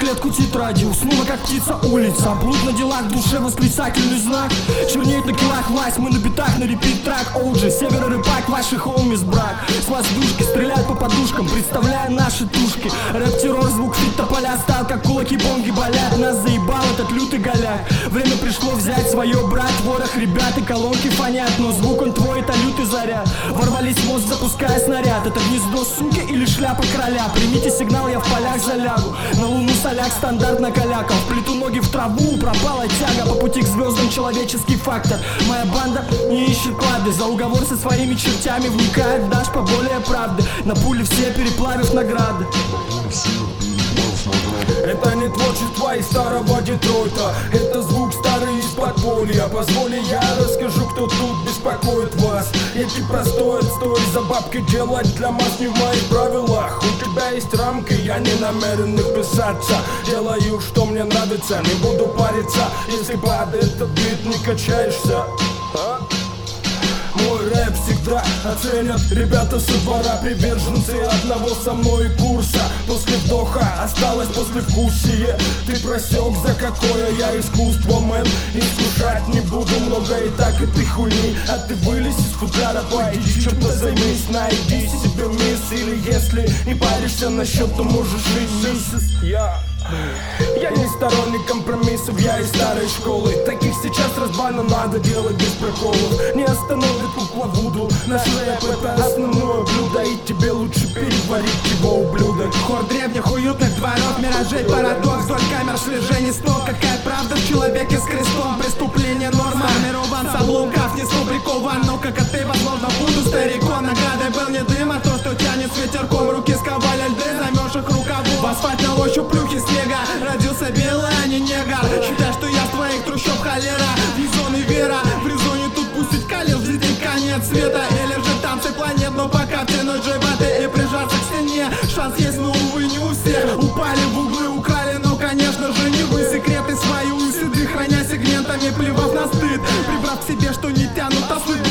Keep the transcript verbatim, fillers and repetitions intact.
клетку тетради. Уснула как птица улица, блуд на делах, в душе восклицательный знак. Чернеет на килах власть, мы на битах, на репит трак. Оуджи, север рыбак, ваши хоумис брак. С воздушки стреляют по подушкам, представляя наши тушки. Рэп-террор, звук фит тополя стал, как кулаки бонги болят. Нас заебал этот лютый голяк. Время пришло взять свое, брат, ворох, ребят и колонки фонят. Но звук он твой, это лютый заряд. Ворвались в мозг, запуская снаряд. Это гнездо суки или шляпа короля? Примите сигнал, я в полях залягу. На луну соляк, стандарт на каляках. Вплету ноги в траву, пропала тяга. По пути к звездам человеческий фактор. Моя банда не ищет клады. За уговор со своими чертями вникает дашь поболее правды. На пули все переплавив награды. Это не творчество из старого Детройта, это звук старый из подполья. Позволь, я расскажу, кто тут беспокоит вас. Эти простой отстой за бабки делать для масс не в моих правилах. У тебя есть рамки, я не намерен их писаться. Делаю, что мне нравится, не буду париться. Если под этот бит не качаешься, а? Мой рэп всегда оценят ребята со двора, приверженцы одного со мной курса. После вдоха осталось послевкусие. Ты просек, за какое я искусство, мэн. Искушать не буду много и так этой хуйни. А ты вылез из футляра, пойди чем-то займись. Найди себе мисс, или если не паришься насчет, то можешь жить месяц. Я... Я не сторонник компромиссов, я из старой школы. Таких сейчас разбавно надо делать без приколов. Не остановит кукла Вуду. Наш рэп это основное блюдо, и тебе лучше переварить его, ублюдок. Хор древних уютных дворов, миражей, парадокс. Вдоль камер слежений снов. Какая правда в человеке с крестом? Преступление норма. Сформирован с обломков, не сфабрикован. Но как и ты, возможно, буду стариком. Наградой был не дым, а то, что тянет с ветерком. Руки сковали льды, займешь их рукавом. В асфальт на ощупь плюхи снега. Родился белый, а не негр. Считай, что я с твоих трущоб холера. Визон и вера, в резоне тут пустить калил. Жизнь конец света, или же танцы планет. Но пока тянуть джейбаты и прижаться к стене. Шанс есть, но увы не у всех. Упали в углы, украли, но конечно же не вы. Секреты свои у седых, храня сегментами, плевав на стыд. Прибрав к себе, что не тянут, а стыд